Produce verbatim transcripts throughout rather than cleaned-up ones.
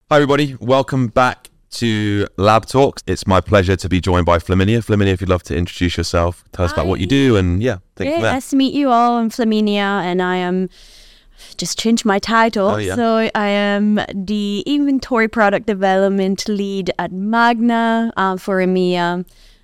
Hi everybody, welcome back to Lab Talks. It's my pleasure to be joined by Flaminia. Flaminia, if you'd love to introduce yourself, tell us Hi. about what you do, and yeah, take it from there. Nice to meet you all. I'm Flaminia, and I am just changed my title. Oh, yeah. So I am the inventory product development lead at Magna uh, for EMEA.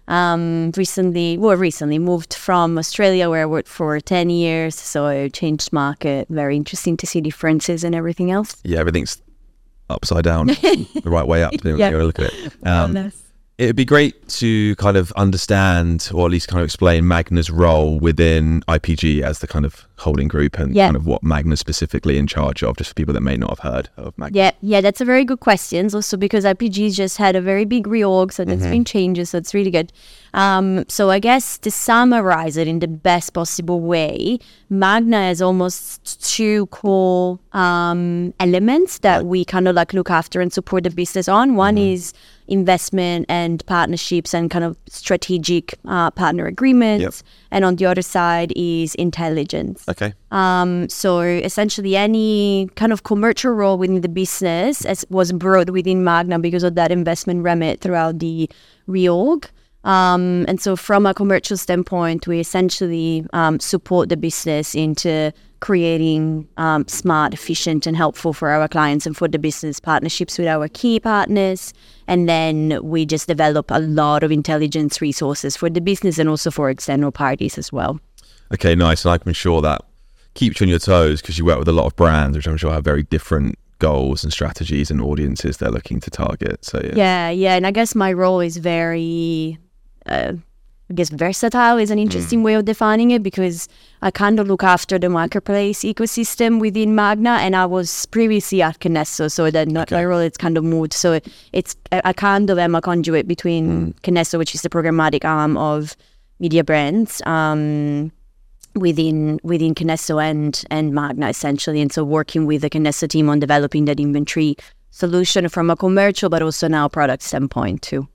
Um, recently, well, recently moved from Australia where I worked for ten years. So I changed market. Very interesting to see differences and everything else. Yeah, everything's upside down, the right way up. Didn't Yeah. you look at it? Um, Nice. It'd be great to kind of understand, or at least kind of explain Magna's role within I P G as the kind of holding group, and Yeah. kind of what Magna's specifically in charge of, just for people that may not have heard of Magna. Yeah, yeah, that's a very good question. Also, because I P G's just had a very big reorg, so there's Mm-hmm. been changes, so it's really good. Um, so I guess to summarize it in the best possible way, Magna has almost two core um, elements that Right. we kind of like look after and support the business on. One Mm-hmm. is investment and partnerships and kind of strategic uh, partner agreements, Yep. and on the other side is intelligence. Okay. Um, so essentially any kind of commercial role within the business as was brought within Magna because of that investment remit throughout the reorg. Um, and so from a commercial standpoint, we essentially um, support the business into creating um, smart, efficient and helpful for our clients and for the business partnerships with our key partners. And then we just develop a lot of intelligence resources for the business and also for external parties as well. Okay, nice. And I'm sure that keeps you on your toes because you work with a lot of brands, which I'm sure have very different goals and strategies and audiences they're looking to target. So yeah. Yeah, yeah, and I guess my role is very, uh, I guess versatile is an interesting Mm. way of defining it, because I kind of look after the marketplace ecosystem within Magna, and I was previously at Kinesso, so that not Okay. my role, it's kind of moved. So it's I I kind of am a conduit between Mm. Kinesso, which is the programmatic arm of media brands, um, within within Kinesso and and Magna essentially, and so working with the Kinesso team on developing that inventory solution from a commercial but also now product standpoint too.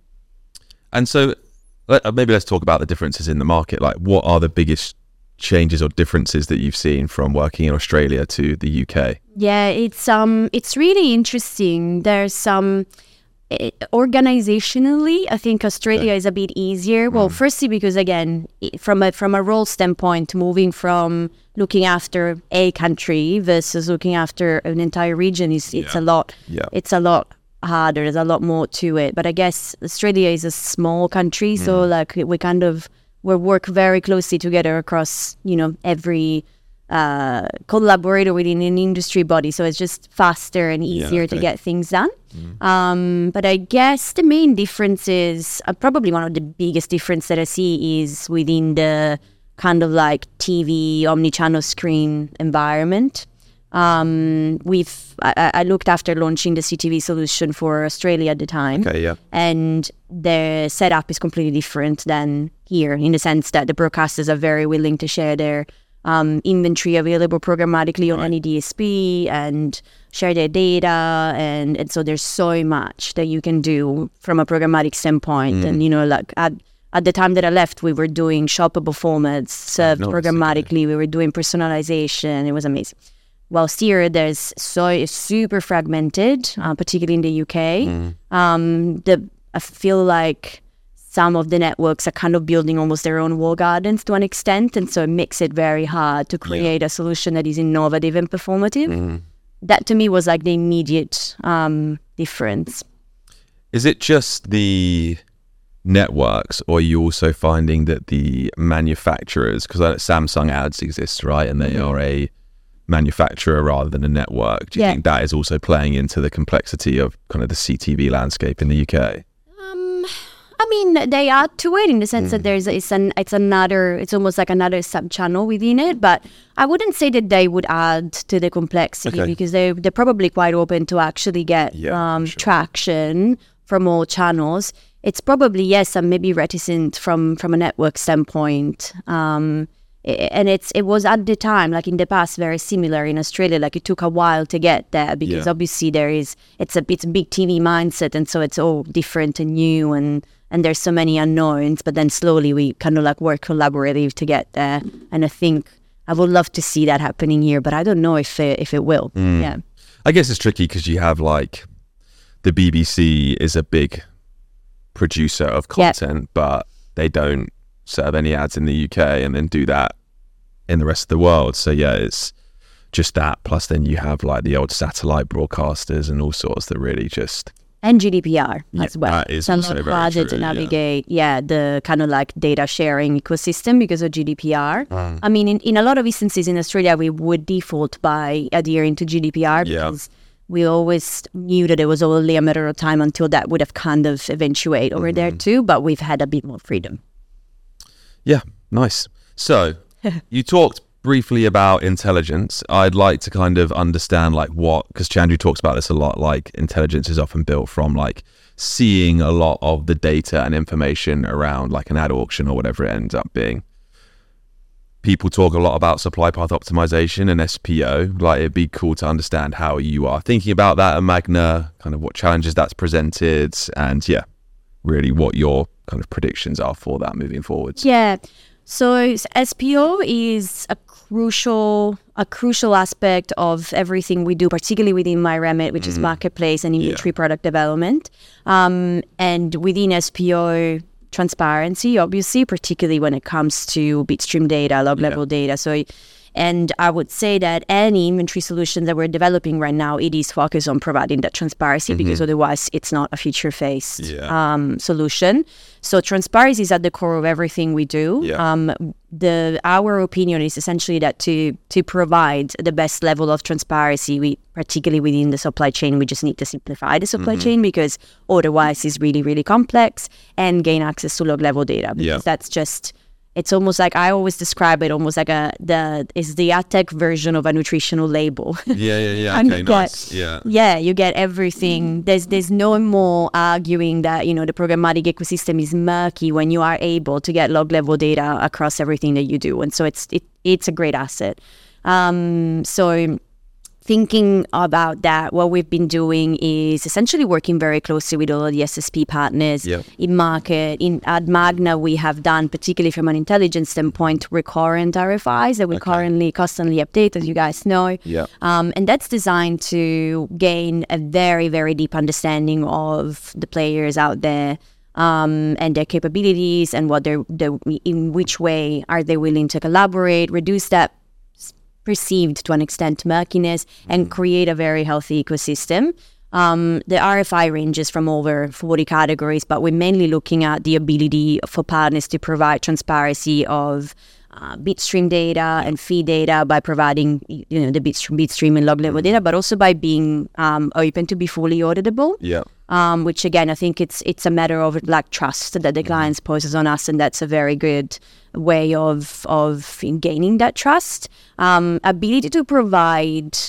And so let- uh, maybe let's talk about the differences in the market. Like, what are the biggest changes or differences that you've seen from working in Australia to the U K? Yeah, it's um it's really interesting. There's some eh, organizationally, I think Australia is a bit easier. Well, firstly because again, i- from a from a role standpoint, moving from looking after a country versus looking after an entire region is it's Yeah. a lot. Yeah. It's a lot harder. There's a lot more to it. But I guess Australia is a small country, so like we kind of we work very closely together across you know every uh, collaborator within an industry body. So it's just faster and easier to okay. get things done. Um, but I guess the main difference is uh, probably one of the biggest difference that I see is within the kind of like T V omnichannel screen environment. Um, we've I, I I looked after launching the C T V solution for Australia at the time, Okay, yeah. and the setup is completely different than here in the sense that the broadcasters are very willing to share their um, inventory available programmatically on Right. any D S P and share their data, and, and so there's so much that you can do from a programmatic standpoint. And you know, like at at the time that I left, we were doing shoppable formats served nice, okay. programmatically. We were doing personalization. It was amazing. Whilst here, there's so it's super fragmented, uh, particularly in the U K. Um, the I feel like some of the networks are kind of building almost their own wall gardens to an extent, and so it makes it very hard to create a solution that is innovative and performative. That to me was like the immediate um, difference. Is it just the networks, or are you also finding that the manufacturers, because Samsung ads exist, right, and they are a manufacturer rather than a network, do you Yeah. think that is also playing into the complexity of kind of the C T V landscape in the U K? Um, I mean, they add to it in the sense that there's it's an it's another it's almost like another sub channel within it. But I wouldn't say that they would add to the complexity Okay. because they they're probably quite open to actually get Yeah, um, sure. traction from all channels. It's probably yes, I'm maybe reticent from from a network standpoint. Um, i- and it's it was at the time, like in the past, very similar in Australia. Like it took a while to get there because Yeah. obviously there is it's a it's a big T V mindset, and so it's all different and new, and and there's so many unknowns. But then slowly we kind of like work collaborative to get there, and I think I would love to see that happening here, but I don't know if it, if it will. Yeah. I guess it's tricky because you have like the B B C is a big producer of content, yep. but they don't serve any ads in the U K and then do that in the rest of the world. So yeah, it's just that. Plus then you have like the old satellite broadcasters and all sorts that really just... And G D P R yeah, as well. That is it's a lot harder to navigate, yeah. yeah, the kind of like data sharing ecosystem because of G D P R. Mm. I mean, in, in a lot of instances in Australia, we would default by adhering to G D P R because yeah. we always knew that it was only a matter of time until that would have kind of eventuate over mm-hmm. there too, but we've had a bit more freedom. Yeah, nice. So you talked briefly about intelligence. I'd like to kind of understand like what, because Chandru talks about this a lot, like intelligence is often built from like seeing a lot of the data and information around like an ad auction or whatever it ends up being. People talk a lot about supply path optimization and S P O. Like it'd be cool to understand how you are thinking about that at Magna, kind of what challenges that's presented, and yeah, really what your kind of predictions are for that moving forwards. Yeah. So S P O is a crucial a crucial aspect of everything we do, particularly within my remit, which mm. is marketplace and inventory yeah. product development. Um, and within S P O, transparency, obviously, particularly when it comes to bitstream data, log level yeah. data. So, and I would say that any inventory solution that we're developing right now, it is focused on providing that transparency mm-hmm. because otherwise it's not a feature-based yeah. um, solution. So transparency is at the core of everything we do. Yeah. Um, the our opinion is essentially that to to provide the best level of transparency, we particularly within the supply chain, we just need to simplify the supply mm-hmm. chain because otherwise it's really, really complex, and gain access to log level data because yeah. that's just... It's almost like, I always describe it almost like a the is the ad tech version of a nutritional label. Yeah, yeah, yeah. Okay, nice. Yeah. Yeah, you get everything. There's there's no more arguing that, you know, the programmatic ecosystem is murky when you are able to get log level data across everything that you do. And so it's it it's a great asset. Um, so thinking about that, what we've been doing is essentially working very closely with all of the S S P partners yep. in market. In at Magna, we have done, particularly from an intelligence standpoint, recurrent R F Is that we okay. currently constantly update, as you guys know. Yep. Um, and that's designed to gain a very, very deep understanding of the players out there um, and their capabilities and what they're, they're, in which way are they willing to collaborate, reduce that perceived to an extent murkiness, and create a very healthy ecosystem. Um, the R F I ranges from over forty categories, but we're mainly looking at the ability for partners to provide transparency of uh, bitstream data and feed data by providing, you know, the bitstream, bitstream and log level data, but also by being um, open to be fully auditable. Yeah. Um, which again, I think it's it's a matter of like trust that the clients poses on us, and that's a very good way of of gaining that trust. Um, ability to provide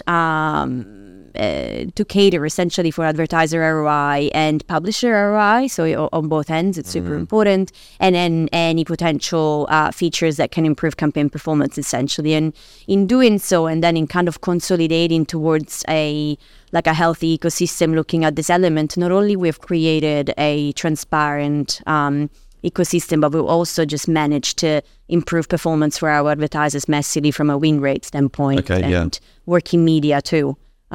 um, uh, to cater essentially for advertiser R O I and publisher R O I. So on both ends, it's super mm-hmm. important. And then any potential uh, features that can improve campaign performance essentially. And in doing so, and then in kind of consolidating towards a like a healthy ecosystem, looking at this element, not only we've created a transparent um, ecosystem, but we've also just managed to improve performance for our advertisers massively from a win rate standpoint okay, and yeah. working media too.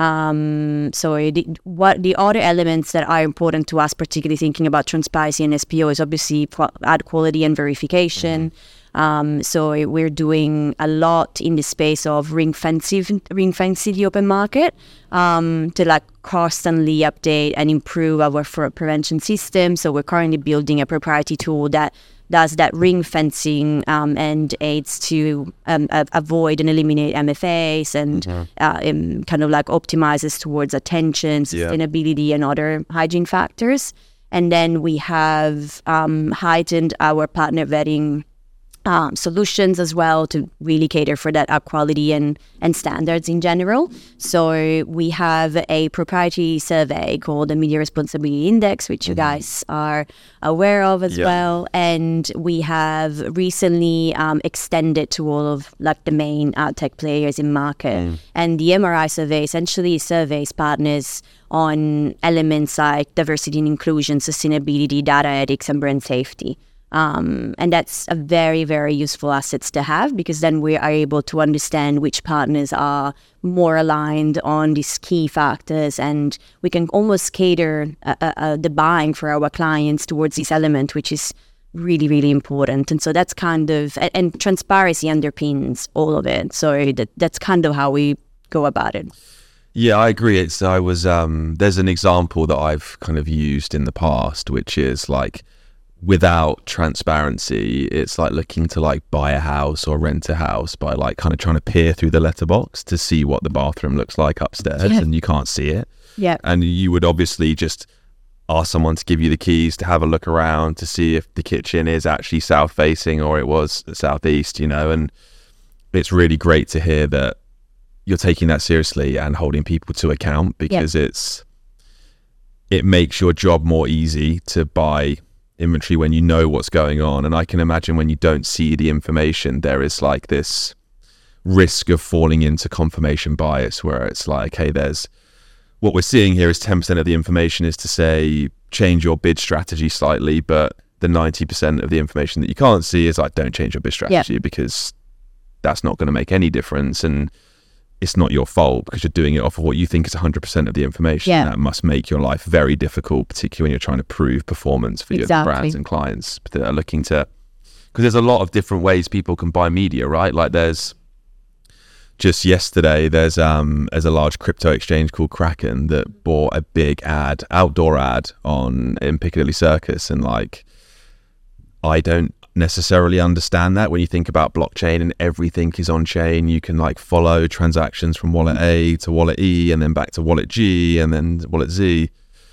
Um, so the, what the other elements that are important to us, particularly thinking about transparency and S P O, is obviously ad quality and verification. Mm-hmm. Um, so we're doing a lot in the space of ring fencing, ring fencing the open market um, to like constantly update and improve our fraud prevention system. So we're currently building a proprietary tool that does that ring fencing um, and aids to um, a- avoid and eliminate M F As and mm-hmm. uh, um, kind of like optimizes towards attention, sustainability, yeah. and other hygiene factors. And then we have um, heightened our partner vetting Um, solutions as well to really cater for that ad quality and, and standards in general. So we have a proprietary survey called the Media Responsibility Index, which you guys are aware of as yeah. well. And we have recently um, extended to all of like the main ad tech players in market. Mm. And the M R I survey essentially surveys partners on elements like diversity and inclusion, sustainability, data ethics, and brand safety. Um, and that's a very, very useful assets to have, because then we are able to understand which partners are more aligned on these key factors, and we can almost cater uh, uh, the buying for our clients towards this element, which is really, really important. And so that's kind of, and, and transparency underpins all of it. So that that's kind of how we go about it. Yeah, I agree. It's, I was, um, there's an example that I've kind of used in the past, which is like, without transparency, it's like looking to like buy a house or rent a house by like kind of trying to peer through the letterbox to see what the bathroom looks like upstairs, yeah. and you can't see it. Yeah. And you would obviously just ask someone to give you the keys to have a look around to see if the kitchen is actually south facing or it was southeast, you know. And it's really great to hear that you're taking that seriously and holding people to account, because yeah. it's it makes your job more easy to buy inventory when you know what's going on. And I can imagine when you don't see the information, there is like this risk of falling into confirmation bias, where it's like, hey, there's what we're seeing here is ten percent of the information is to say change your bid strategy slightly, but the ninety percent of the information that you can't see is like, don't change your bid strategy, yeah. because that's not going to make any difference, and it's not your fault because you're doing it off of what you think is one hundred percent of the information. Yeah. That must make your life very difficult, particularly when you're trying to prove performance for exactly. your brands and clients that are looking to, because there's a lot of different ways people can buy media, right? Like there's just yesterday, there's um there's a large crypto exchange called Kraken that bought a big ad, outdoor ad on in Piccadilly Circus, and like I don't necessarily understand that when you think about blockchain and everything is on chain. You can like follow transactions from wallet A to wallet E and then back to wallet G and then wallet Z.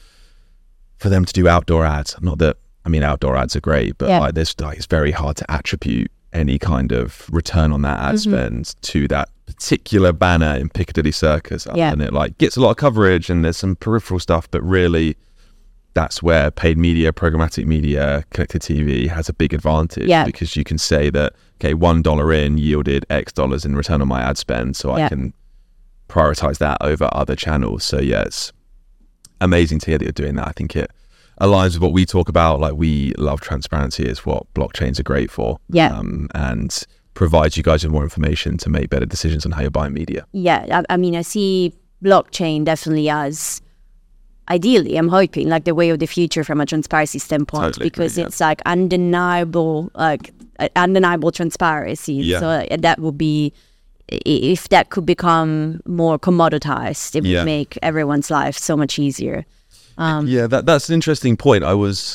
For them to do outdoor ads, not that I mean outdoor ads are great, but yeah. like this, like, it's very hard to attribute any kind of return on that ad mm-hmm. spend to that particular banner in Piccadilly Circus. Yeah. And it like gets a lot of coverage and there's some peripheral stuff, but really that's where paid media, programmatic media, connected T V has a big advantage, yeah. because you can say that, okay, one dollar in yielded X dollars in return on my ad spend, so yeah. I can prioritize that over other channels. So yeah, it's amazing to hear that you're doing that. I think it aligns with what we talk about. Like, we love transparency, is what blockchains are great for. Yeah. Um, and provides you guys with more information to make better decisions on how you're buying media. Yeah, I, I mean, I see blockchain definitely as, ideally, I'm hoping, like the way of the future from a transparency standpoint, totally because agree, yeah. it's like undeniable, like uh, undeniable transparency. Yeah. So uh, that would be, if that could become more commoditized, it would yeah. make everyone's life so much easier. Um, yeah, that that's an interesting point. I was,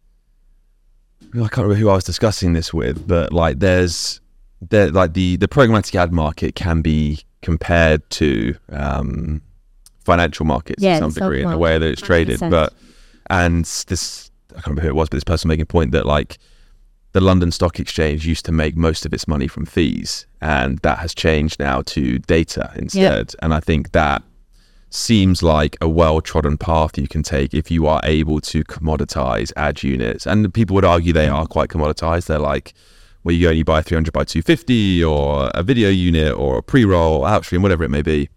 I can't remember who I was discussing this with, but like there's, there like the the programmatic ad market can be compared to um, financial markets yeah, to some degree in the way that it's traded. one hundred percent. But and this, I can't remember who it was, but this person making a point that like the London Stock Exchange used to make most of its money from fees, and that has changed now to data instead. Yeah. And I think that seems like a well-trodden path you can take if you are able to commoditize ad units. And people would argue they are quite commoditized. They're like, well, you only buy three hundred by two fifty, or a video unit, or a pre-roll, outstream, whatever it may be.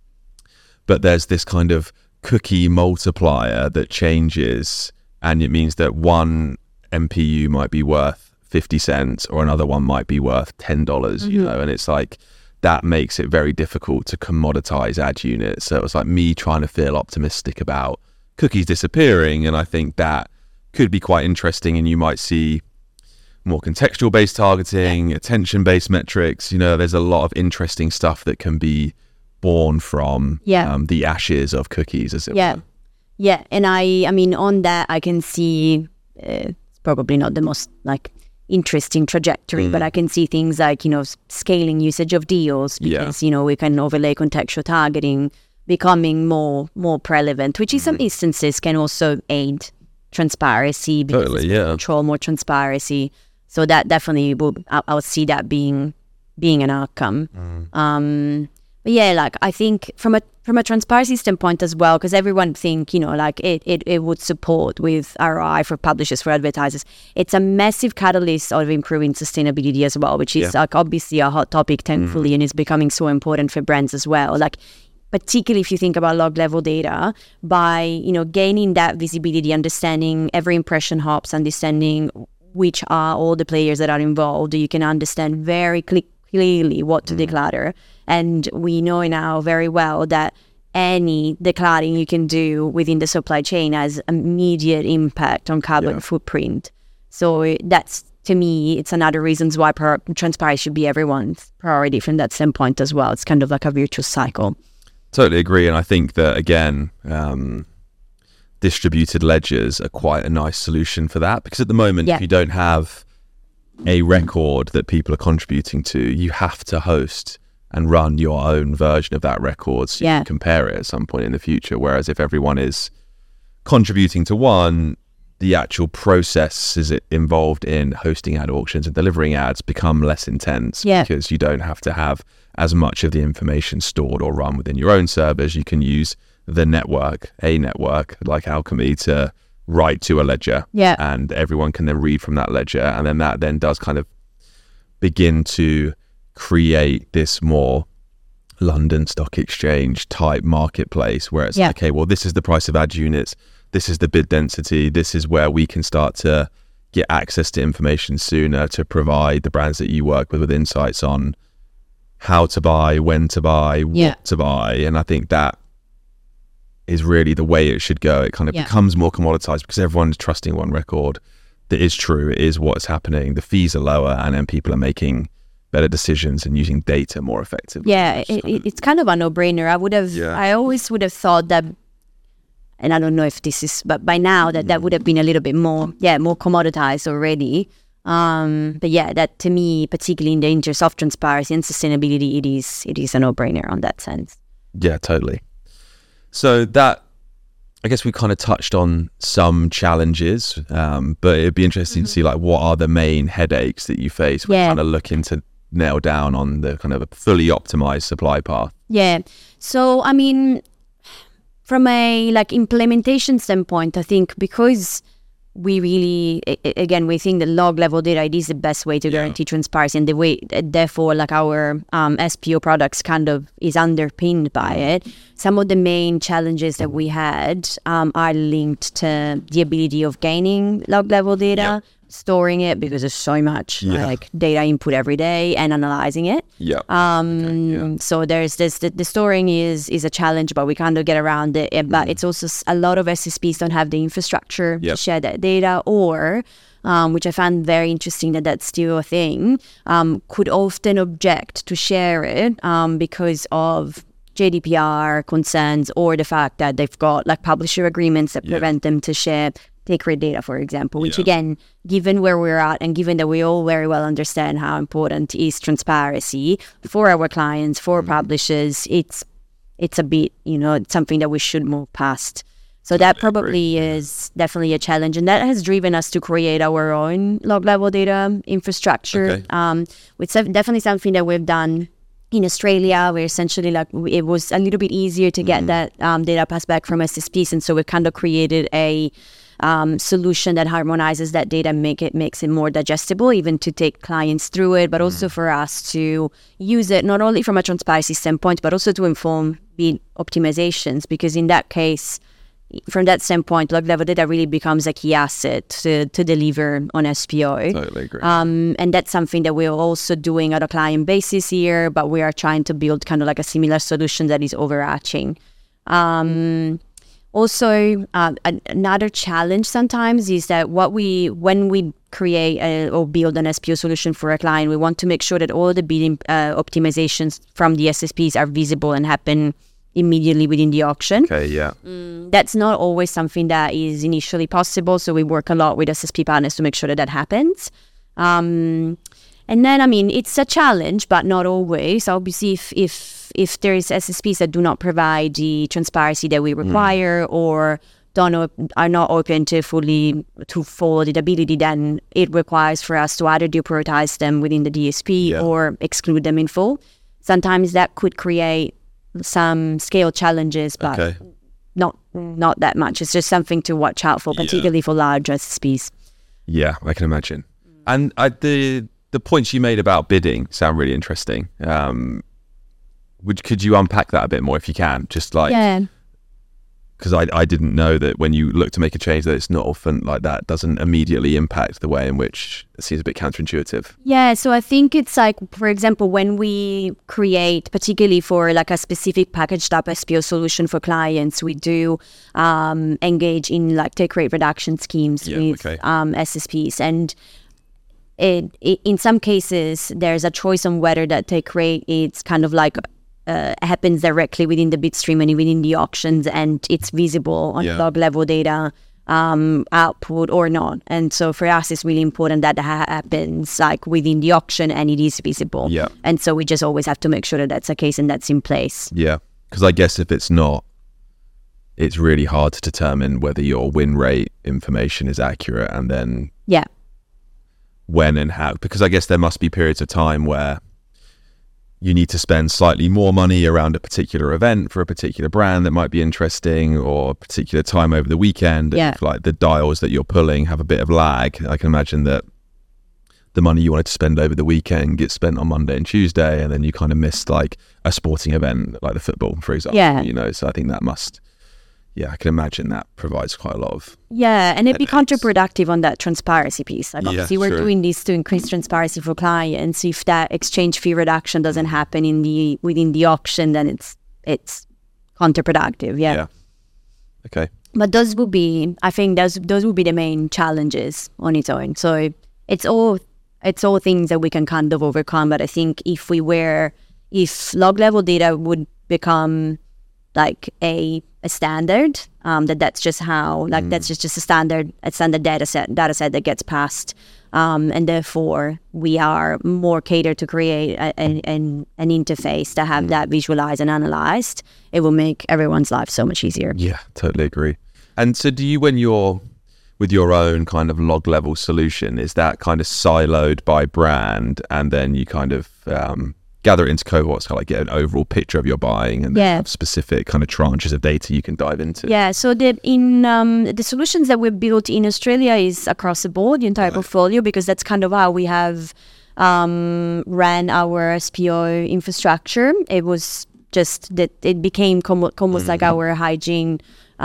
But there's this kind of cookie multiplier that changes, and it means that one M P U might be worth fifty cents or another one might be worth ten dollars, mm-hmm. you know, and it's like, that makes it very difficult to commoditize ad units. So it was like me trying to feel optimistic about cookies disappearing, and I think that could be quite interesting, and you might see more contextual based targeting, attention based metrics. You know, there's a lot of interesting stuff that can be born from yeah. um, the ashes of cookies, as it yeah. were. Yeah, and I, I mean, on that, I can see uh, it's probably not the most like interesting trajectory, mm. but I can see things like, you know, scaling usage of deals, because yeah. you know, we can overlay contextual targeting becoming more more prevalent, which in some instances can also aid transparency, because totally, it's yeah. control more transparency. So that definitely will, I, I would see that being being an outcome. Mm. Um, but yeah, like I think from a from a transparency standpoint as well, because everyone think, you know, like it, it, it would support with R O I for publishers, for advertisers. It's a massive catalyst of improving sustainability as well, which is yeah. like obviously a hot topic, thankfully, mm. and it's becoming so important for brands as well. Like, particularly if you think about log level data, by, you know, gaining that visibility, understanding every impression hops, understanding which are all the players that are involved. You can understand very cl- clearly what to mm. declutter. And we know now very well that any decluttering you can do within the supply chain has immediate impact on carbon yeah. footprint. So that's, to me, it's another reason why pro- transparency should be everyone's priority from that standpoint as well. It's kind of like a virtuous cycle. Totally agree. And I think that, again, um, distributed ledgers are quite a nice solution for that, because at the moment, yeah. if you don't have a record that people are contributing to, you have to host and run your own version of that record so yeah. you can compare it at some point in the future. Whereas if everyone is contributing to one, the actual processes involved in hosting ad auctions and delivering ads become less intense yeah. because you don't have to have as much of the information stored or run within your own servers. You can use the network, a network like Alchemy, to write to a ledger, yeah. and everyone can then read from that ledger, and then that then does kind of begin to create this more London Stock Exchange type marketplace where it's yeah. okay, well, this is the price of ad units, this is the bid density, this is where we can start to get access to information sooner to provide the brands that you work with with insights on how to buy, when to buy, yeah. what to buy. And I think that is really the way it should go. It kind of yeah. becomes more commoditized because everyone's trusting one record. That is true, it is what's happening, the fees are lower, and then people are making better decisions and using data more effectively. Yeah, it, kind of, it's kind of a no-brainer. I would have, yeah. I always would have thought that, and I don't know if this is, but by now that that would have been a little bit more, yeah, more commoditized already. Um, but yeah, that to me, particularly in the interest of transparency and sustainability, it is, it is a no-brainer on that sense. Yeah, totally. So that, I guess we kind of touched on some challenges, um, but it'd be interesting mm-hmm. to see like what are the main headaches that you face when yeah. kind of looking to nail down on the kind of a fully optimized supply path. Yeah. So, I mean, from a like implementation standpoint, I think because we really, again, we think that log level data it is the best way to yeah. guarantee transparency, and the way, therefore, like our um, S P O products kind of is underpinned by it. Some of the main challenges that we had um, are linked to the ability of gaining log level data, yeah. storing it, because there's so much yeah. like data input every day, and analyzing it. Yeah. Um. Okay, yeah. So there's this. The, the storing is is a challenge, but we kind of get around it. But mm. it's also a lot of S S Ps don't have the infrastructure yep. to share that data, or um, which I found very interesting that that's still a thing. Um, could often object to share it um, because of G D P R concerns, or the fact that they've got like publisher agreements that yeah. prevent them to share take rate data, for example, which yeah. again, given where we're at and given that we all very well understand how important is transparency for our clients, for mm. publishers, it's it's a bit, you know, it's something that we should move past. So that probably is definitely a challenge, and that has driven us to create our own log level data infrastructure. Okay. Um, it's definitely something that we've done in Australia, where essentially like it was a little bit easier to get mm. that um, data passed back from S S Ps, and so we kind of created a um, solution that harmonizes that data, make it makes it more digestible, even to take clients through it, but mm. also for us to use it not only from a transparency standpoint, but also to inform bid optimizations, because in that case, from that standpoint, log level data really becomes a key asset to, to deliver on S P O. Totally agree. Um, and that's something that we're also doing on a client basis here, but we are trying to build kind of like a similar solution that is overarching. Um, also, uh, another challenge sometimes is that what we, when we create a, or build an S P O solution for a client, we want to make sure that all the bidding uh, optimizations from the S S Ps are visible and happen immediately within the auction. Okay, yeah. Mm, that's not always something that is initially possible, so we work a lot with S S P partners to make sure that that happens. Um, and then, I mean, it's a challenge, but not always. Obviously, if if if there is S S Ps that do not provide the transparency that we require, mm. or don't op- are not open to fully to full auditability, then it requires for us to either deprioritize them within the D S P yeah. or exclude them in full. Sometimes that could create some scale challenges, but okay. not not that much. It's just something to watch out for, particularly yeah. for large S S Ps. Yeah, I can imagine. And I, the the points you made about bidding sound really interesting. Um, would could you unpack that a bit more if you can? Just like yeah. because I, I didn't know that when you look to make a change that it's not often like that doesn't immediately impact the way in which it seems a bit counterintuitive. Yeah, so I think it's like, for example, when we create, particularly for like a specific packaged up S P O solution for clients, we do um, engage in like take rate reduction schemes Yeah, with okay. um, S S Ps. And it, it, in some cases, there's a choice on whether that take rate it's kind of like Uh, happens directly within the bid stream and within the auctions, and it's visible on Yeah. log level data um, output or not. And so for us, it's really important that that ha- happens like within the auction and it is visible. Yeah. And so we just always have to make sure that that's the case and that's in place. Yeah, because I guess if it's not, it's really hard to determine whether your win rate information is accurate, and then Yeah. when and how. Because I guess there must be periods of time where you need to spend slightly more money around a particular event for a particular brand that might be interesting, or a particular time over the weekend. Yeah. If, like, the dials that you're pulling have a bit of lag, I can imagine that the money you wanted to spend over the weekend gets spent on Monday and Tuesday, and then you kind of missed like a sporting event like the football, for example. Yeah. You know, so I think that must, yeah, I can imagine that provides quite a lot of. Yeah, and it'd be Headaches. counterproductive on that transparency piece. Like Yeah, obviously, we're sure. doing this to increase transparency for clients. If that exchange fee reduction doesn't happen in the within the auction, then it's it's counterproductive. Yeah. Yeah. Okay. But those would be, I think, those those would be the main challenges on its own. So it's all it's all things that we can kind of overcome. But I think if we were, if log level data would become like a a standard, um, that that's just how, like, that's just, just a standard, a standard data set, data set that gets passed. Um, and therefore, we are more catered to create a, a, an, an interface to have that visualized and analyzed. It will make everyone's life so much easier. Yeah, totally agree. And so do you, when you're with your own kind of log level solution, is that kind of siloed by brand, and then you kind of um, gather it into cohorts, kind of like get an overall picture of your buying, and then Yeah. have specific kind of tranches of data you can dive into? Yeah, so the in um, the solutions that we built in Australia is across the board, the entire portfolio, because that's kind of how we have um, ran our S P O infrastructure. It was just that it became com- almost like our hygiene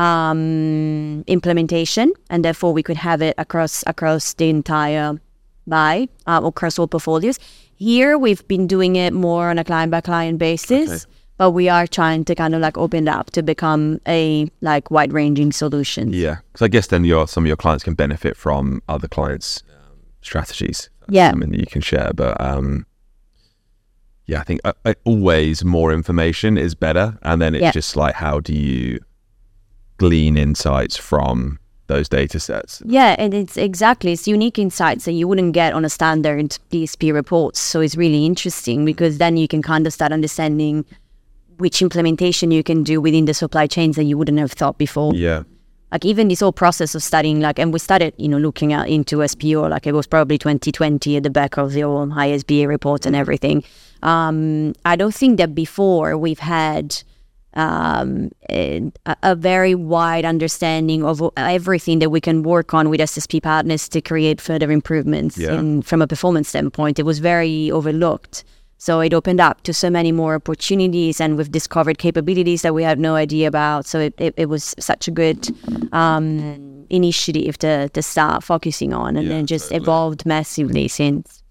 um, implementation, and therefore we could have it across across the entire buy, uh, across all portfolios. Here, we've been doing it more on a client-by-client basis, Okay. but we are trying to kind of like open it up to become a like wide-ranging solution. Yeah, because I guess then your some of your clients can benefit from other clients' um, strategies. That's Yeah. something that you can share. But um, yeah, I think uh, uh, always more information is better, and then it's Yeah. just like, how do you glean insights from those data sets? Yeah, and it's exactly, it's unique insights that you wouldn't get on a standard D S P report. So it's really interesting because then you can kind of start understanding which implementation you can do within the supply chains that you wouldn't have thought before. Yeah, Like even this whole process of studying, like, and we started, you know, looking at into S P O, like it was probably twenty twenty at the back of the old I S B A report and everything. Um, I don't think that before we've had um, a, a very wide understanding of everything that we can work on with S S P partners to create further improvements. Yeah. In, from a performance standpoint, it was very overlooked. So it opened up to so many more opportunities, and we've discovered capabilities that we had no idea about. So it, it, it was such a good um, initiative to, to start focusing on, and Yeah, then just totally. evolved massively since.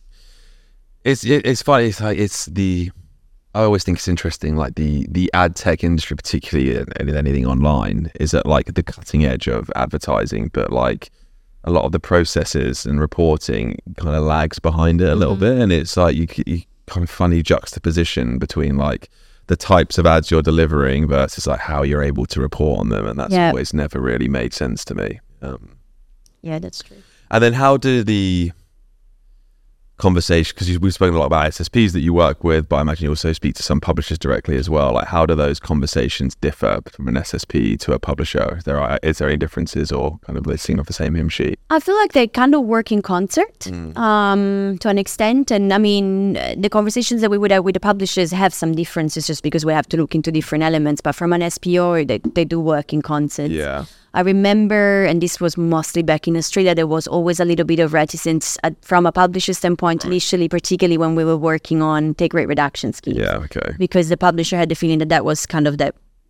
it's it, it's funny. It's like it's the. I always think it's interesting, like the the ad tech industry, particularly in, in anything online, is at like the cutting edge of advertising, but like a lot of the processes and reporting kind of lags behind it a little bit, and it's like you, you kind of funny juxtaposition between like the types of ads you're delivering versus like how you're able to report on them, and that's Yeah. always never really made sense to me. Um, Yeah, that's true. and then how do the conversation, because we've spoken a lot about S S Ps that you work with, but I imagine you also speak to some publishers directly as well. Like, how do those conversations differ from an S S P to a publisher? Is there, is there any differences, or kind of listing off the same hymn sheet? I feel like they kind of work in concert um, to an extent. And I mean, uh, the conversations that we would have with the publishers have some differences just because we have to look into different elements. But from an S P O, they, they do work in concert. Yeah. I remember, and this was mostly back in Australia, there was always a little bit of reticence uh, from a publisher standpoint initially, particularly when we were working on take rate reduction schemes. Yeah. Okay. Because the publisher had the feeling that that was kind of that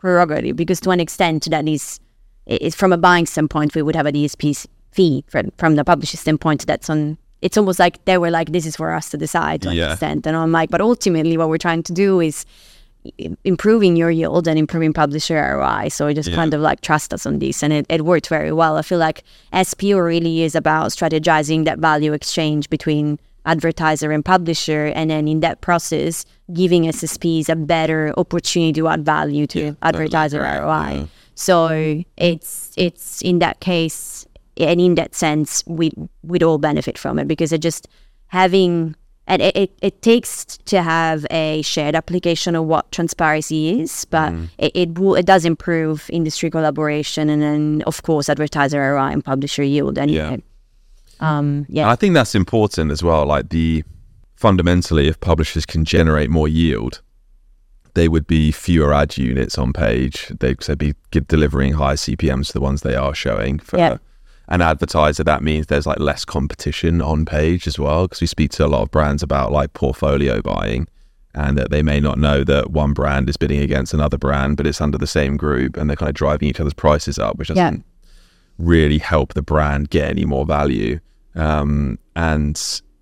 prerogative, because to an extent that is, is from a buying standpoint, we would have a D S P fee. From, from the publisher standpoint, that's on, it's almost like they were like, this is for us to decide to Yeah. an extent. And I'm like, but ultimately what we're trying to do is improving your yield and improving publisher R O I. So just Yeah. kind of like trust us on this. And it, it worked very well. I feel like S P O really is about strategizing that value exchange between advertiser and publisher, and then in that process giving S S Ps a better opportunity to add value to Yeah, advertiser totally. R O I. Yeah. So it's it's in that case, and in that sense, we we'd all benefit from it, because it just having, and it, it, it takes to have a shared application of what transparency is, but Mm. it it, will, it does improve industry collaboration, and then of course advertiser R O I and publisher yield. And Yeah. um, yeah, And I think that's important as well. Like the fundamentally, if publishers can generate more yield, they would be fewer ad units on page. They'd so be give, delivering higher C P Ms to the ones they are showing. For Yeah. an advertiser, that means there's like less competition on page as well. Because we speak to a lot of brands about like portfolio buying, and that they may not know that one brand is bidding against another brand, but it's under the same group, and they're kind of driving each other's prices up, which doesn't Yeah. really help the brand get any more value. Um, and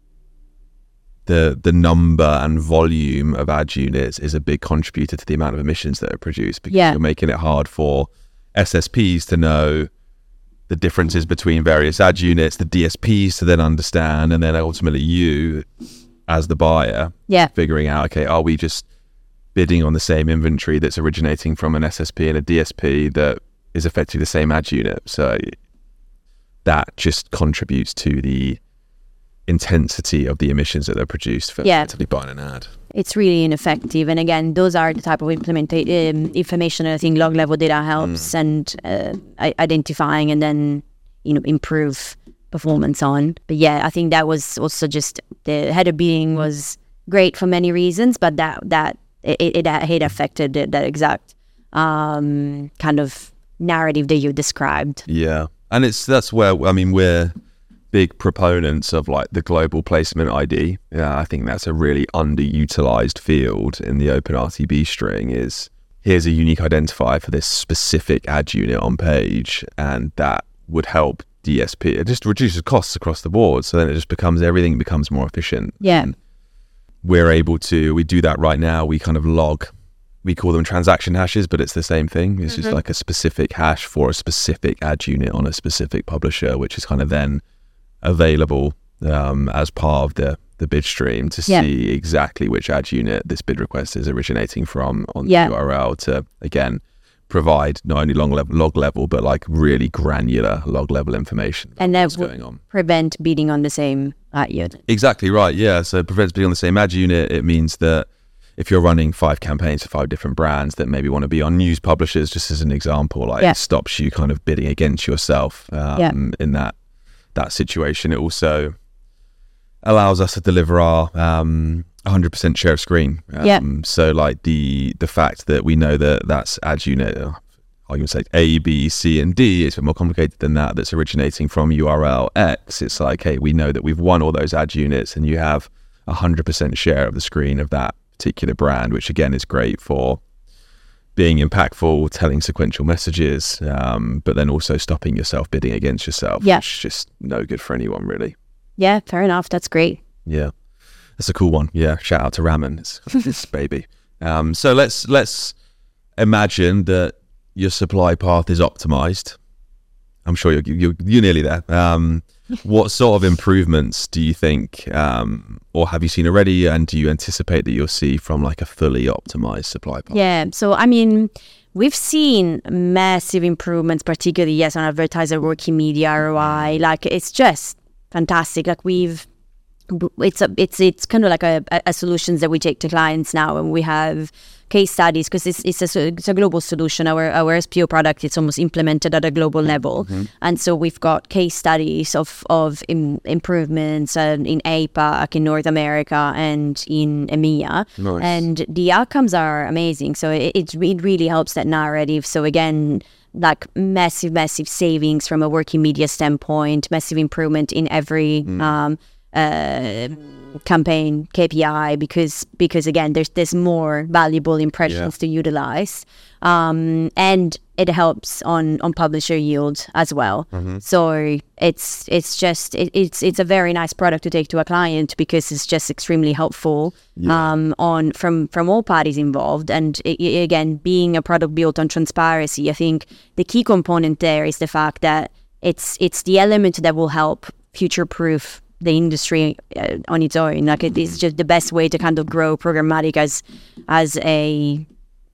the the number and volume of ad units is a big contributor to the amount of emissions that are produced, because Yeah. you're making it hard for S S Ps to know the differences between various ad units, the D S Ps to then understand, and then ultimately you as the buyer yeah, figuring out, okay, are we just bidding on the same inventory that's originating from an S S P and a D S P that is effectively the same ad unit? So that just contributes to the intensity of the emissions that are produced for Yeah. effectively buying an ad. it's really ineffective. And again, those are the type of implementation um, information that I think log level data helps, and uh, i- identifying and then, you know, improve performance on. But yeah, I think that was also just the header bidding was great for many reasons, but that that it it, it affected that that exact um, kind of narrative that you described. Yeah. And it's that's where, I mean, we're big proponents of like the global placement I D. Yeah, I think that's a really underutilized field in the OpenRTB string. Is here's a unique identifier for this specific ad unit on page, and that would help D S P. It just reduces costs across the board, so then it just becomes, everything becomes more efficient. Yeah, We're able to, we do that right now. We kind of log, we call them transaction hashes, but it's the same thing. It's just like a specific hash for a specific ad unit on a specific publisher, which is kind of then available um, as part of the, the bid stream to Yeah. see exactly which ad unit this bid request is originating from on Yeah. the U R L, to, again, provide not only log level, log level, but like really granular log level information about and that what's would going on. prevent bidding on the same ad unit. Exactly right. Yeah. So it prevents being on the same ad unit. It means that if you're running five campaigns for five different brands that maybe want to be on news publishers, just as an example, like Yeah. it stops you kind of bidding against yourself um, Yeah. in that that situation. It also allows us to deliver our um, one hundred percent share of screen. Um, Yeah. So like the the fact that we know that that's ad unit, uh, I can say A, B, C, and D. It's a bit more complicated than that. That's originating from U R L X. It's like, hey, we know that we've won all those ad units, and you have a hundred percent share of the screen of that particular brand, which again is great for being impactful, telling sequential messages, um, but then also stopping yourself bidding against yourself, Yeah. which is just no good for anyone, really. Yeah, fair enough. That's great. Yeah, that's a cool one. Yeah, shout out to Ramen, it's, it's baby. Um, so let's let's imagine that your supply path is optimized. I'm sure you're you're, you're nearly there. Um, what sort of improvements do you think, um, or have you seen already, and do you anticipate that you'll see from like a fully optimized supply path? Yeah. So, I mean, we've seen massive improvements, particularly, yes, on advertiser working media R O I. Like, it's just fantastic. Like, we've, it's a, it's, it's kind of like a, a solutions that we take to clients now, and we have case studies, because it's, it's, a, it's a global solution. Our, our S P O product, it's almost implemented at a global level. Mm-hmm. And so we've got case studies of, of im- improvements uh, in A PAC, in North America, and in EMEA. Nice. And the outcomes are amazing. So it, it, it really helps that narrative. So again, like massive, massive savings from a working media standpoint, massive improvement in every mm. um, uh, campaign K P I because because again there's there's more valuable impressions Yeah. to utilize, um, and it helps on on publisher yield as well. Mm-hmm. So it's it's just it, it's it's a very nice product to take to a client because it's just extremely helpful Yeah. um, on from from all parties involved. And i i- again, being a product built on transparency, I think the key component there is the fact that it's it's the element that will help future proof the industry uh, on its own. Like it is just the best way to kind of grow programmatic as as a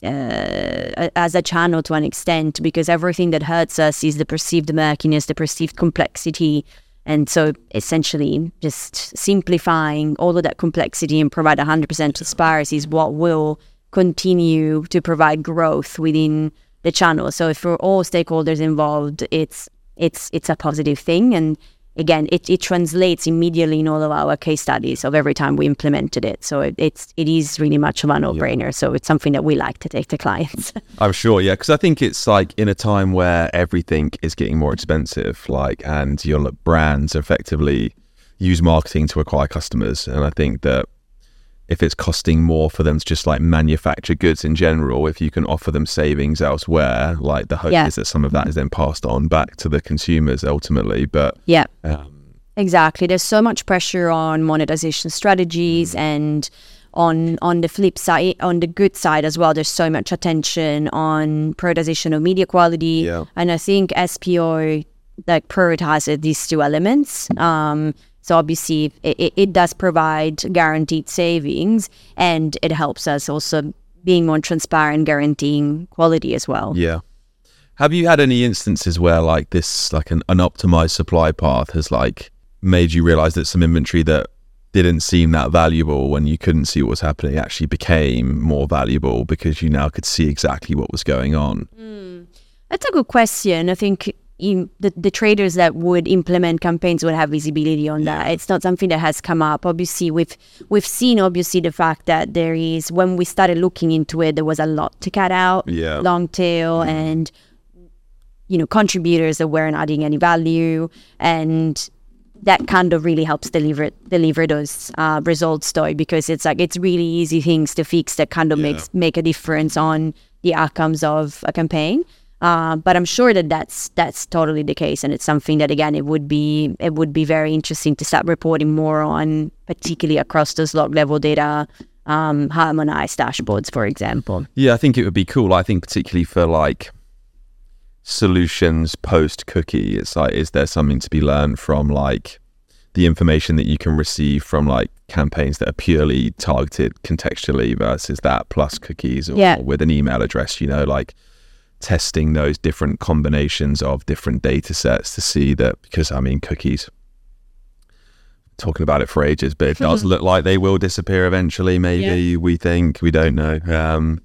uh, as a channel to an extent, because everything that hurts us is the perceived murkiness, the perceived complexity. And so essentially just simplifying all of that complexity and provide one hundred percent transparency is what will continue to provide growth within the channel. So for all stakeholders involved, it's it's it's a positive thing. And again, it, it translates immediately in all of our case studies of every time we implemented it. So it, it's it is really much of a no-brainer. Yeah. So it's something that we like to take to clients. I'm sure, yeah, because I think it's like in a time where everything is getting more expensive, like, and your brands effectively use marketing to acquire customers, and I think that if it's costing more for them to just like manufacture goods in general, if you can offer them savings elsewhere, like the hope yeah. is that some of that is then passed on back to the consumers ultimately. But yeah, um, exactly. There's so much pressure on monetization strategies, mm. and on on the flip side, on the good side as well, there's so much attention on prioritization of media quality. Yeah. And I think S P O like prioritizes these two elements. Um, So obviously it, it does provide guaranteed savings, and it helps us also being more transparent, guaranteeing quality as well. Yeah. Have you had any instances where like this, like an, an optimized supply path has like made you realize that some inventory that didn't seem that valuable when you couldn't see what was happening actually became more valuable because you now could see exactly what was going on? Mm. That's a good question. I think In the, the traders that would implement campaigns would have visibility on that. It's not something that has come up. Obviously, we've we've seen obviously the fact that there is, when we started looking into it, there was a lot to cut out, yeah. long tail, mm. and you know contributors that weren't adding any value, and that kind of really helps deliver deliver those uh, results, though, because it's like it's really easy things to fix that kind of yeah. makes make a difference on the outcomes of a campaign. Uh, but I'm sure that that's that's totally the case, and it's something that again it would be it would be very interesting to start reporting more on, particularly across those log level data, um, harmonized dashboards, for example. Yeah, I think it would be cool. I think particularly for like solutions post cookie, it's like, is there something to be learned from like the information that you can receive from like campaigns that are purely targeted contextually versus that plus cookies or, yeah. or with an email address, you know, like testing those different combinations of different data sets to see that, because I mean cookies, talking about it for ages, but it does look like they will disappear eventually, maybe. Yeah. We think, we don't know. Um,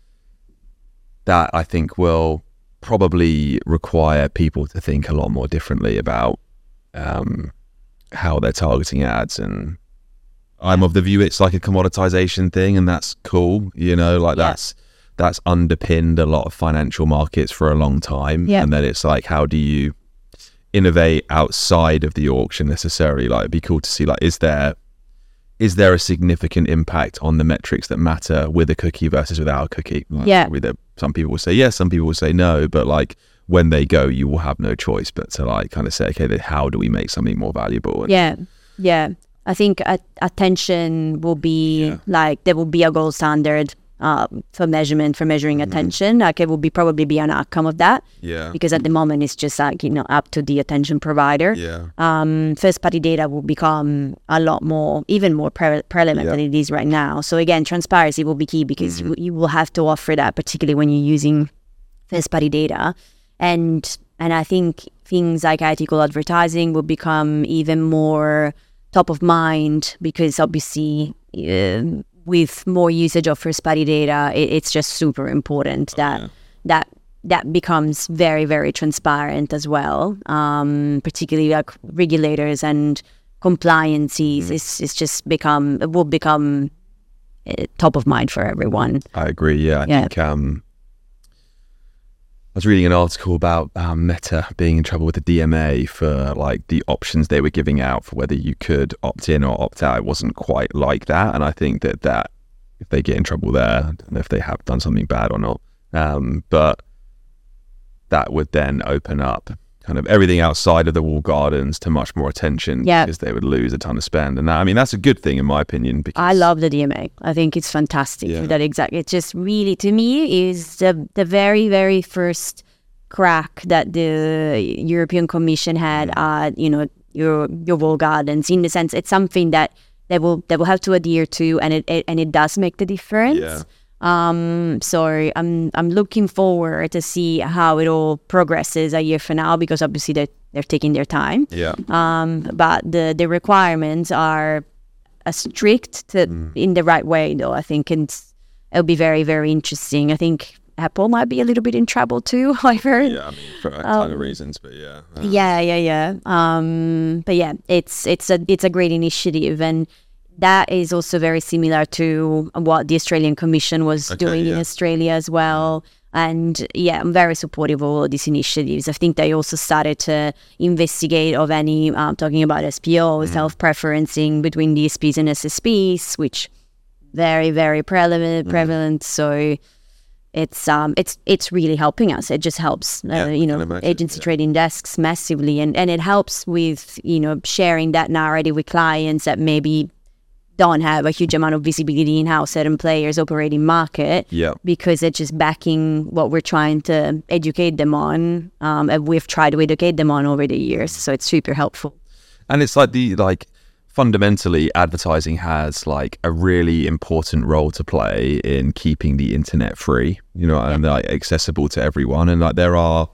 that I think will probably require people to think a lot more differently about um, how they're targeting ads. And I'm of the view it's like a commoditization thing, and that's cool, you know, like yeah. that's that's underpinned a lot of financial markets for a long time. Yeah. And then it's like, how do you innovate outside of the auction necessarily? Like, it'd be cool to see, like, is there is there a significant impact on the metrics that matter with a cookie versus without a cookie? Like, yeah. With a, some people will say yes, some people will say no, but like when they go, you will have no choice but to like kind of say, okay, then how do we make something more valuable? And, yeah, yeah. I think uh, attention will be yeah. like, there will be a gold standard Uh, for measurement, for measuring mm-hmm. attention. Like it will be probably be an outcome of that. Yeah. Because at the moment it's just like, you know, up to the attention provider. Yeah. Um, first party data will become a lot more, even more pre- prevalent yeah. than it is right now. So again, transparency will be key because mm-hmm. you, you will have to offer that, particularly when you're using first party data. And and I think things like ethical advertising will become even more top of mind because obviously uh, with more usage of first-party data, it, it's just super important that okay. that that becomes very, very transparent as well. Um, particularly like regulators and compliances, mm. it's it's just become it will become uh, top of mind for everyone. I agree. Yeah, I yeah. think um, was reading an article about um, Meta being in trouble with the D M A for like the options they were giving out for whether you could opt in or opt out. It wasn't quite like that, and I think that that if they get in trouble there, I don't know if they have done something bad or not, um, but that would then open up kind of everything outside of the walled gardens to much more attention, yeah. because they would lose a ton of spend. And that, I mean, that's a good thing in my opinion. Because I love the D M A. I think it's fantastic. Yeah. That exactly. It just really, to me, is the the very, very first crack that the European Commission had at, you know, your your walled gardens. In the sense, it's something that they will they will have to adhere to, and it, it and it does make the difference. Yeah. Um, so I'm I'm looking forward to see how it all progresses a year from now, because obviously they're they're taking their time. Yeah. Um, but the the requirements are uh, strict to, mm. in the right way, though. I think it's it'll be very, very interesting. I think Apple might be a little bit in trouble too. I've heard. Yeah, I mean, for a ton um, of reasons, but yeah. Um, yeah, yeah, yeah. Um, but yeah, it's it's a it's a great initiative, and that is also very similar to what the Australian Commission was okay, doing yeah. in Australia as well. And yeah, I'm very supportive of all these initiatives. I think they also started to investigate of any, um, talking about S P Os, mm. self-preferencing between D S Ps and S S Ps, which very, very prevalent. Mm. prevalent. So it's um it's it's really helping us. It just helps, uh, yeah, you know, imagine, agency yeah. trading desks massively. And, and it helps with, you know, sharing that narrative with clients that maybe don't have a huge amount of visibility in how certain players operate in market, yeah. because it's just backing what we're trying to educate them on, um, and we've tried to educate them on over the years. So it's super helpful. And it's like the like fundamentally, advertising has like a really important role to play in keeping the internet free, you know, yeah. and like accessible to everyone. And like there are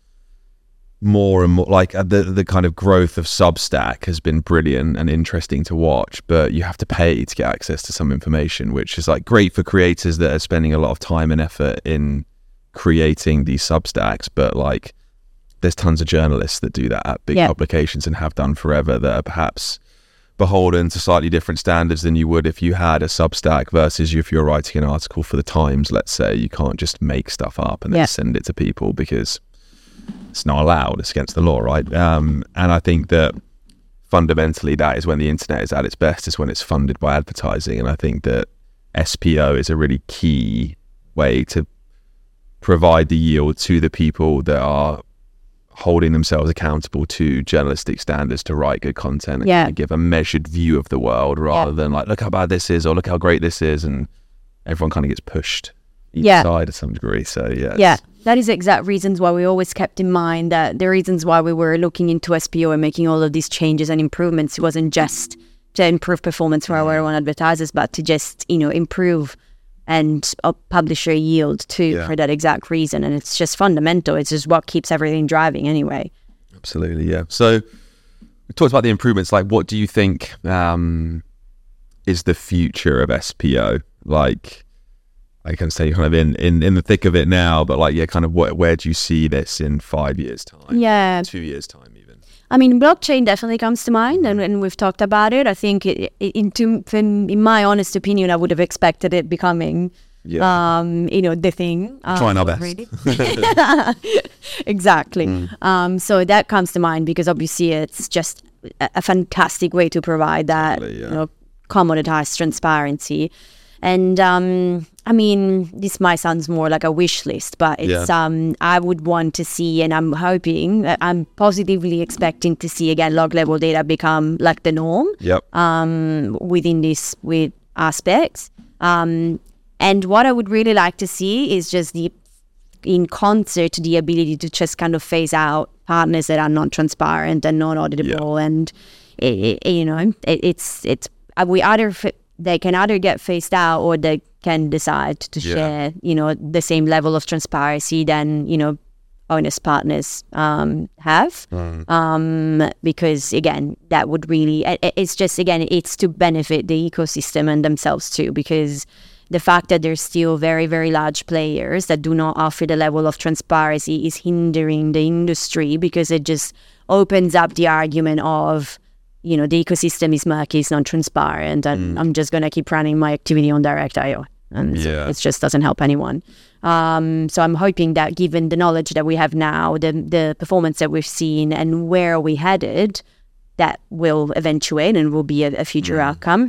more and more, like the the kind of growth of Substack has been brilliant and interesting to watch, but you have to pay to get access to some information, which is like great for creators that are spending a lot of time and effort in creating these Substacks. But like there's tons of journalists that do that at big yeah. publications and have done forever, that are perhaps beholden to slightly different standards than you would if you had a Substack versus if you're writing an article for the Times, let's say. You can't just make stuff up and then yeah. send it to people, because it's not allowed. It's against the law, right? Um, and I think that fundamentally that is when the internet is at its best, is when it's funded by advertising. And I think that S P O is a really key way to provide the yield to the people that are holding themselves accountable to journalistic standards to write good content and yeah. give a measured view of the world, rather yeah. than like, look how bad this is or look how great this is, and everyone kind of gets pushed each yeah. side to some degree. So yeah. Yeah. That is exact reasons why we always kept in mind that the reasons why we were looking into S P O and making all of these changes and improvements, it wasn't just to improve performance for our own advertisers, but to just, you know, improve and uh, publisher yield too, yeah. for that exact reason. And it's just fundamental. It's just what keeps everything driving anyway. Absolutely, yeah. So we talked about the improvements. Like, what do you think um, is the future of S P O? Like, I can say kind of in, in, in the thick of it now, but like, yeah, kind of what, where do you see this in five years time? Yeah. Two years time even? I mean, blockchain definitely comes to mind, and, and we've talked about it. I think it, it, in, to, in, in my honest opinion, I would have expected it becoming, yeah. um, you know, the thing. Um, Trying our best. Really. Exactly. Mm. Um, so that comes to mind, because obviously it's just a, a fantastic way to provide that, totally, yeah. you know, commoditized transparency. And um, I mean, this might sound more like a wish list, but it's yeah. um, I would want to see, and I'm hoping, I'm positively expecting to see again log level data become like the norm. Yep. Um, within this with aspects. Um, and what I would really like to see is just the in concert the ability to just kind of phase out partners that are non-transparent and non-auditable, yeah. and it, it, you know, it, it's it's we either. F- They can either get phased out, or they can decide to yeah. share, you know, the same level of transparency than, you know, honest partners um, have. Mm. Um, because, again, that would really, it's just, again, it's to benefit the ecosystem and themselves too, because the fact that there's still very, very large players that do not offer the level of transparency is hindering the industry, because it just opens up the argument of, you know, the ecosystem is murky, it's non-transparent, and mm. I'm just going to keep running my activity on direct I O. and Yeah. it just doesn't help anyone. Um, so I'm hoping that given the knowledge that we have now, the the performance that we've seen and where we headed, that will eventuate and will be a, a future Mm. outcome.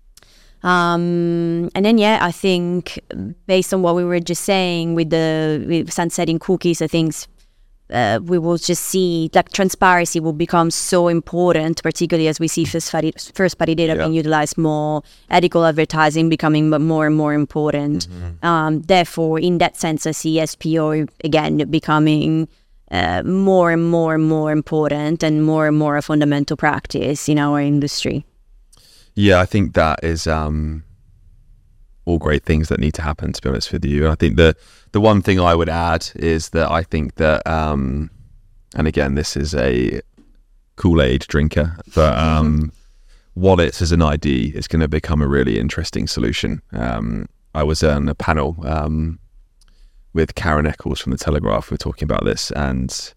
Um, and then, yeah, I think based on what we were just saying with the with sunsetting cookies, I think uh, we will just see like transparency will become so important, particularly as we see first party, first party data Yeah. being utilized more, ethical advertising becoming more and more important. Mm-hmm. Um, therefore, in that sense, I see S P O again becoming uh, more and more and more important and more and more a fundamental practice in our industry. Yeah, I think that is um, all great things that need to happen, to be honest with you. And I think the the one thing I would add is that I think that, um, and again, this is a Kool-Aid drinker, but um, wallets as an I D is going to become a really interesting solution. Um, I was on a panel um, with Karen Eccles from The Telegraph. We were talking about this, and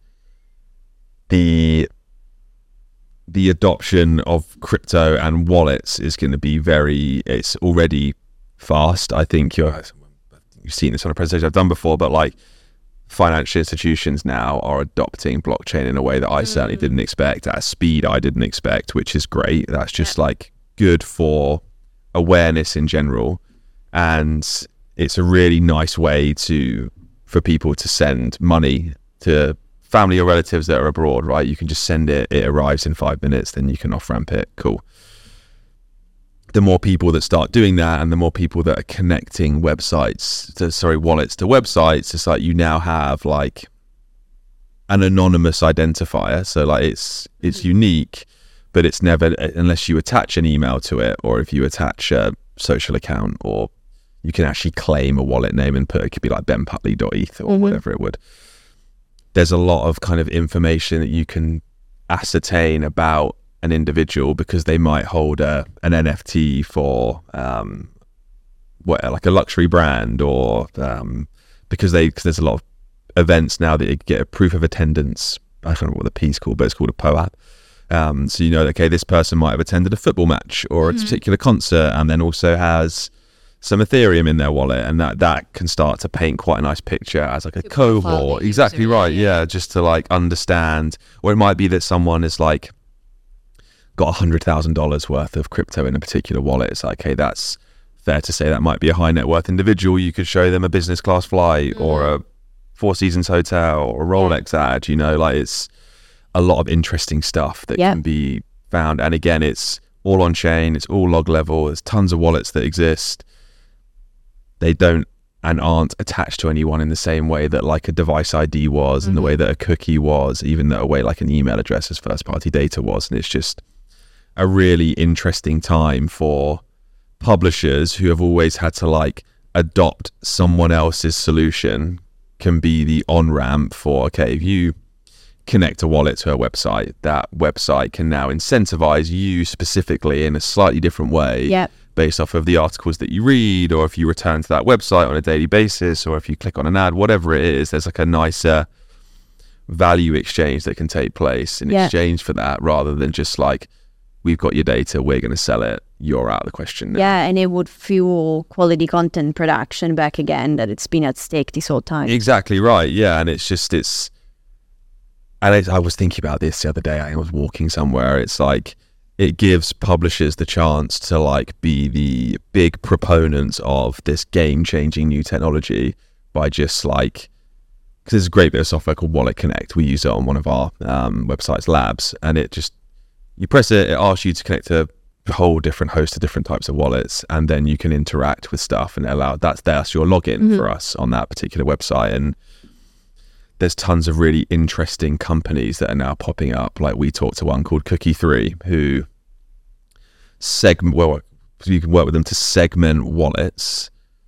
the the adoption of crypto and wallets is going to be very, it's already fast. I think you're, you've seen this on a presentation I've done before, but like financial institutions now are adopting blockchain in a way that I certainly didn't expect, at a speed I didn't expect, which is great. That's just like good for awareness in general. And it's a really nice way to, for people to send money to family or relatives that are abroad, right? You can just send it, it arrives in five minutes, then you can off-ramp it. Cool. The more people that start doing that, and the more people that are connecting websites to, sorry, wallets to websites, it's like you now have like an anonymous identifier. So like it's it's unique, but it's never, unless you attach an email to it, or if you attach a social account, or you can actually claim a wallet name and put, it could be like ben putley dot e t h or mm-hmm. whatever it would. There's a lot of kind of information that you can ascertain about an individual because they might hold a an N F T for um, what, like a luxury brand, or um, because they because there's a lot of events now that you get a proof of attendance. I don't know what the P's called, but it's called a P O A P. Um, so you know, okay, this person might have attended a football match or a mm-hmm. particular concert, and then also has some Ethereum in their wallet, and that that can start to paint quite a nice picture as like a cohort. Exactly right. Yeah, just to like understand, or it might be that someone is like got a hundred thousand dollars worth of crypto in a particular wallet. It's like, okay, that's fair to say that might be a high net worth individual. You could show them a business class flight mm. or a Four Seasons hotel or a Rolex yeah. ad. You know, like it's a lot of interesting stuff that yep. can be found. And again, it's all on chain. It's all log level. There's tons of wallets that exist. They don't and aren't attached to anyone in the same way that like a device I D was, mm-hmm. and the way that a cookie was, even the way like an email address as first party data was. And it's just a really interesting time for publishers who have always had to like adopt someone else's solution, can be the on-ramp for, okay, if you connect a wallet to a website, that website can now incentivize you specifically in a slightly different way. Yep. Based off of the articles that you read, or if you return to that website on a daily basis, or if you click on an ad, whatever it is, there's like a nicer value exchange that can take place in yeah. exchange for that, rather than just like, we've got your data, we're going to sell it, you're out of the question now. Yeah, and it would fuel quality content production back again, that it's been at stake this whole time. Exactly right, yeah, and it's just, it's, and it, I was thinking about this the other day, I was walking somewhere, it's like, it gives publishers the chance to like be the big proponents of this game-changing new technology by just like, because there's a great bit of software called Wallet Connect. We use it on one of our um, websites, Labs, and it just, you press it, it asks you to connect to a whole different host of different types of wallets, and then you can interact with stuff and allow, that's, that's your login mm-hmm. for us on that particular website. And there's tons of really interesting companies that are now popping up. Like we talked to one called Cookie three, who segment, well, you can work with them to segment wallets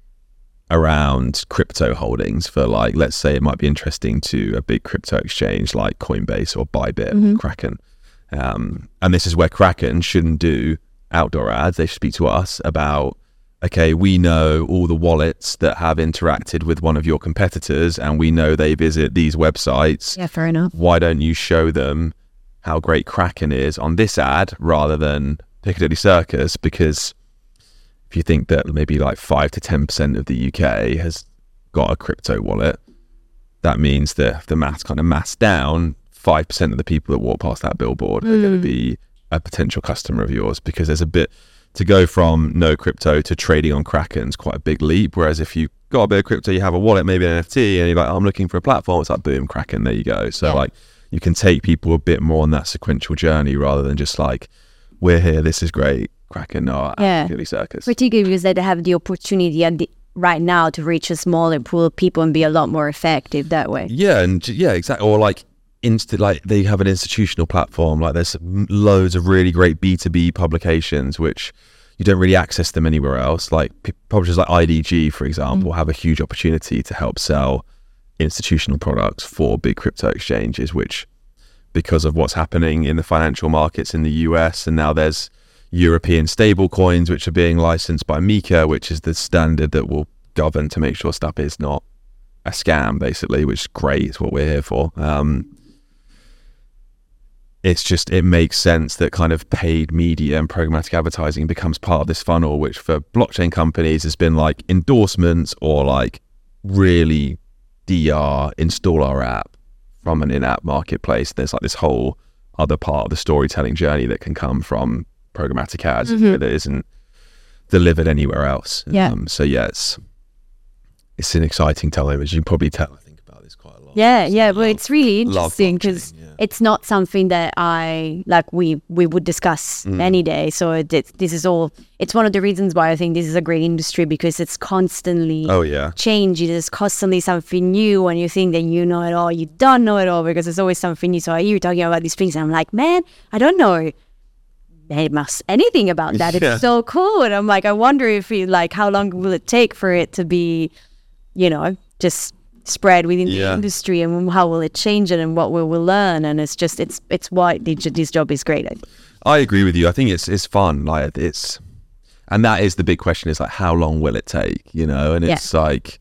around crypto holdings for, like, let's say it might be interesting to a big crypto exchange like Coinbase or Bybit, mm-hmm. Kraken. Um, and this is where Kraken shouldn't do outdoor ads. They should speak to us about, okay, we know all the wallets that have interacted with one of your competitors, and we know they visit these websites. Yeah, fair enough. Why don't you show them how great Kraken is on this ad rather than Piccadilly Circus? Because if if you think that maybe like five to ten percent of the U K has got a crypto wallet, that means that if the maths kind of mass down, five percent of the people that walk past that billboard mm. are going to be a potential customer of yours, because there's a bit to go from no crypto to trading on Kraken is quite a big leap. Whereas if you got a bit of crypto, you have a wallet, maybe an N F T, and you're like, oh, I'm looking for a platform, it's like, boom, Kraken, there you go. So yeah. like you can take people a bit more on that sequential journey rather than just like, we're here, this is great, Kraken, no, yeah. absolutely circus. Particularly because they have the opportunity at the, right now to reach a smaller pool of people and be a lot more effective that way. Yeah, and yeah, exactly. Or like, Inst- like they have an institutional platform, like there's loads of really great B two B publications which you don't really access them anywhere else. Like p- publishers like I D G, for example, mm. have a huge opportunity to help sell institutional products for big crypto exchanges, which because of what's happening in the financial markets in the U S, and now there's European stable coins which are being licensed by MiCA, which is the standard that will govern to make sure stuff is not a scam, basically, which is great. It's what we're here for. Um, It's just, it makes sense that kind of paid media and programmatic advertising becomes part of this funnel, which for blockchain companies has been like endorsements or like really D R, install our app from an in-app marketplace. There's like this whole other part of the storytelling journey that can come from programmatic ads mm-hmm. that isn't delivered anywhere else. Yeah. Um, so yeah, it's, it's an exciting time, as you can probably tell. I think about this quite a lot. Yeah, so yeah. love, Well, it's really interesting because yeah. it's not something that I like. We we would discuss mm. any day. So it, it, this is all. It's one of the reasons why I think this is a great industry, because it's constantly oh yeah changing. There's constantly something new, and you think that you know it all. You don't know it all, because there's always something new. So I hear you talking about these things, and I'm like, man, I don't know very much anything about that. It's yeah. so cool, and I'm like, I wonder if it, like how long will it take for it to be, you know, just spread within yeah. the industry, and how will it change it, and what we will learn. And it's just it's it's why this job is great. I agree with you. I think it's it's fun. Like it's, and that is the big question, is like, how long will it take, you know? And it's yeah. like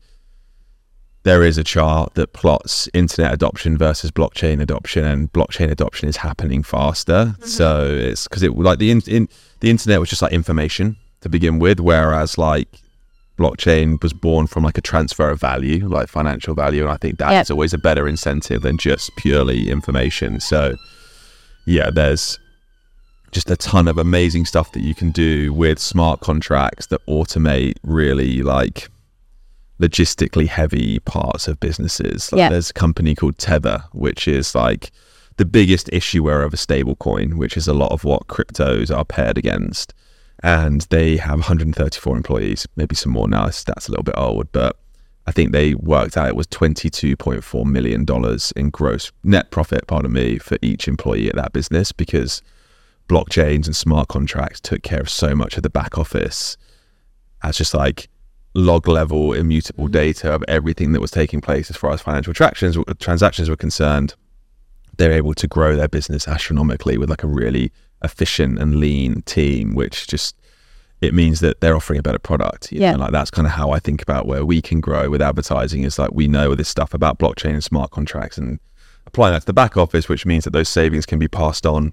there is a chart that plots internet adoption versus blockchain adoption, and blockchain adoption is happening faster. Mm-hmm. So it's because it like the in, in the internet was just like information to begin with, whereas like blockchain was born from like a transfer of value, like financial value, and I think that yep. is always a better incentive than just purely information. So yeah, there's just a ton of amazing stuff that you can do with smart contracts that automate really like logistically heavy parts of businesses. Like yep. there's a company called Tether, which is like the biggest issuer of a stable coin, which is a lot of what cryptos are paired against. And they have one hundred thirty-four employees, maybe some more now. That's a little bit old, but I think they worked out it was twenty-two point four million dollars in gross net profit, pardon me, for each employee at that business, because blockchains and smart contracts took care of so much of the back office as just like log level immutable data of everything that was taking place as far as financial transactions, transactions were concerned. They're able to grow their business astronomically with like a really efficient and lean team, which just, it means that they're offering a better product. You yeah. know, like that's kind of how I think about where we can grow with advertising, is like we know this stuff about blockchain and smart contracts and applying that to the back office, which means that those savings can be passed on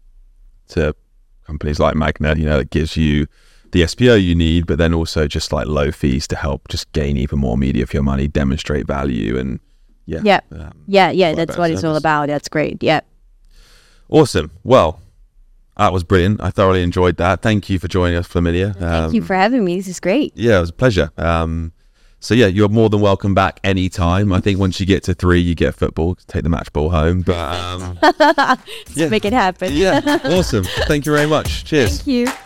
to companies like Magna. You know, it gives you the S P O you need, but then also just like low fees to help just gain even more media for your money, demonstrate value, and yeah. Yeah. Um, yeah. Yeah. That's what service. It's all about. That's great. Yeah. Awesome. Well, that was brilliant. I thoroughly enjoyed that. Thank you for joining us, Flaminia. Thank um, you for having me. This is great. Yeah, it was a pleasure. Um, so yeah, you're more than welcome back anytime. I think once you get to three, you get football, take the match ball home. But um, Let's yeah. make it happen. Yeah. Awesome. Thank you very much. Cheers. Thank you.